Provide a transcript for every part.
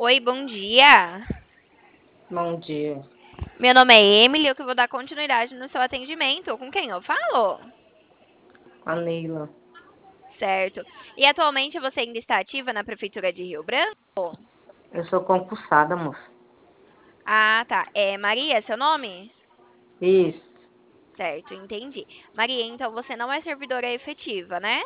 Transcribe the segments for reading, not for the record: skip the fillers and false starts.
Oi, bom dia. Bom dia. Meu nome é Emily, eu que vou dar continuidade no seu atendimento. Com quem eu falo? A Neila. Certo. E atualmente você ainda está ativa na Prefeitura de Rio Branco? Eu sou concursada, moça. Ah, tá. É Maria, seu nome? Isso. Certo, entendi. Maria, então você não é servidora efetiva, né?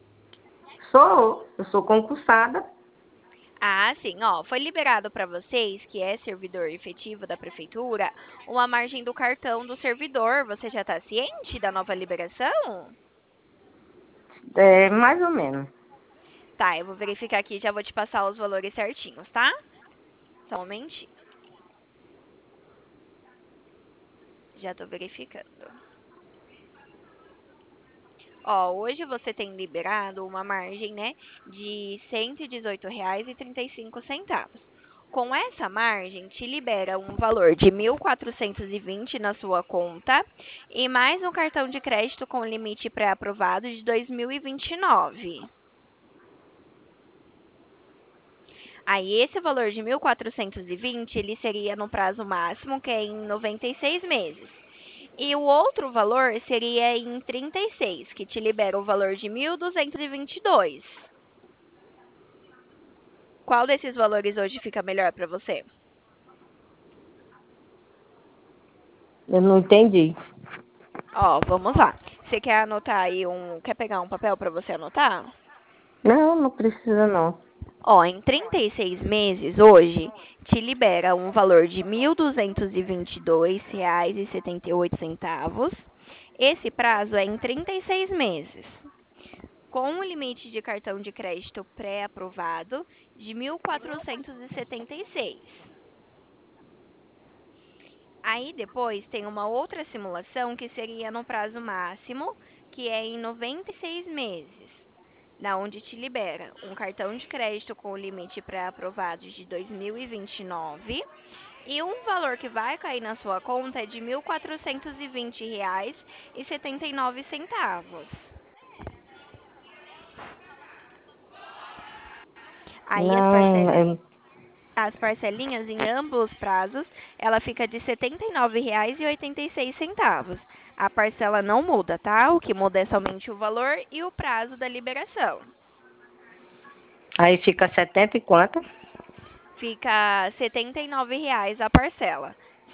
Eu sou concursada. Ah, sim, ó, foi liberado para vocês, que é servidor efetivo da prefeitura, uma margem do cartão do servidor. Você já está ciente da nova liberação? É, mais ou menos. Tá, eu vou verificar aqui e já vou te passar os valores certinhos, tá? Só um momentinho. Já tô verificando. Ó, hoje você tem liberado uma margem, né, de R$ 118,35. Com essa margem, te libera um valor de 1.420 na sua conta e mais um cartão de crédito com limite pré-aprovado de 2029. Aí esse valor de 1.420 ele seria no prazo máximo, que é em 96 meses. E o outro valor seria em 36, que te libera o valor de 1.222. Qual desses valores hoje fica melhor para você? Eu não entendi. Ó, vamos lá. Você quer anotar aí quer pegar um papel para você anotar? Não, não precisa não. Ó, em 36 meses hoje te libera um valor de R$ 1.222,78. Esse prazo é em 36 meses, com um limite de cartão de crédito pré-aprovado de 1.476. Aí depois tem uma outra simulação que seria no prazo máximo, que é em 96 meses, na onde te libera um cartão de crédito com limite pré-aprovado de 2029 e um valor que vai cair na sua conta é de R$ 1.420,79. Aí Não, as parcelinhas em ambos os prazos, ela fica de R$ 79,86. A parcela não muda, tá? O que muda é somente o valor e o prazo da liberação. aí fica 70 e quanto? Fica R$ 79,00 a parcela. R$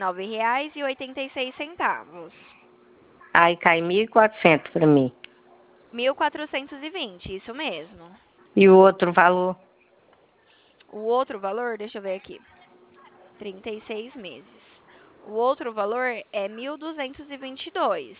79,86. Aí cai 1.400 para mim. 1.420, isso mesmo. E o outro valor? O outro valor, deixa eu ver aqui, 36 meses. O outro valor é 1.222.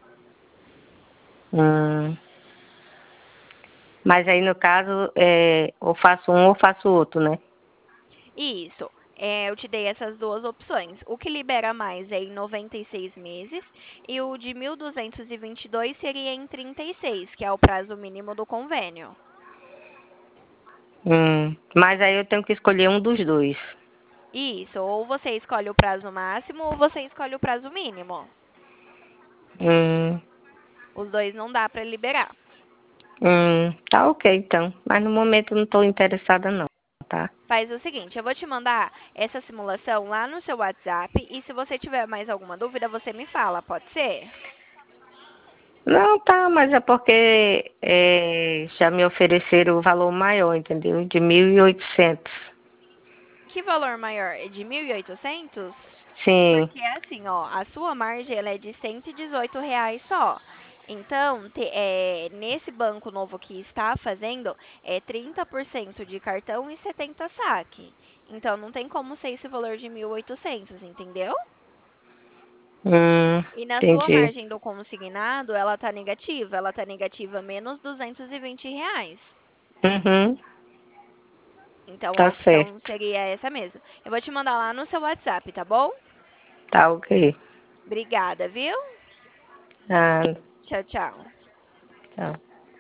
Hum. Mas aí no caso, ou faço um ou faço outro, né? Isso. É, eu te dei essas duas opções. O que libera mais é em 96 meses e o de 1.222 seria em 36, que é o prazo mínimo do convênio. Mas aí eu tenho que escolher um dos dois. Isso, ou você escolhe o prazo máximo ou você escolhe o prazo mínimo. Hum, Os dois não dá para liberar. tá ok então. Mas no momento eu não estou interessada não, tá? Faz o seguinte, eu vou te mandar essa simulação lá no seu WhatsApp e se você tiver mais alguma dúvida, você me fala, pode ser? Não, tá, mas é porque já me ofereceram o valor maior, entendeu? De 1.800. Que valor maior? É de 1.800? Sim. Porque é assim, ó, a sua margem ela é de R$ 118 só. Então, nesse banco novo que está fazendo, é 30% de cartão e 70 saque. Então, não tem como ser esse valor de 1.800, entendeu? E na sua Entendi. margem do consignado, ela tá negativa. Ela tá negativa menos R$ 220. Uhum, Então, a tá opção certo. seria essa mesmo. Eu vou te mandar lá no seu WhatsApp, tá bom? Tá ok. Obrigada, viu? Ah, Tchau, tchau. tchau.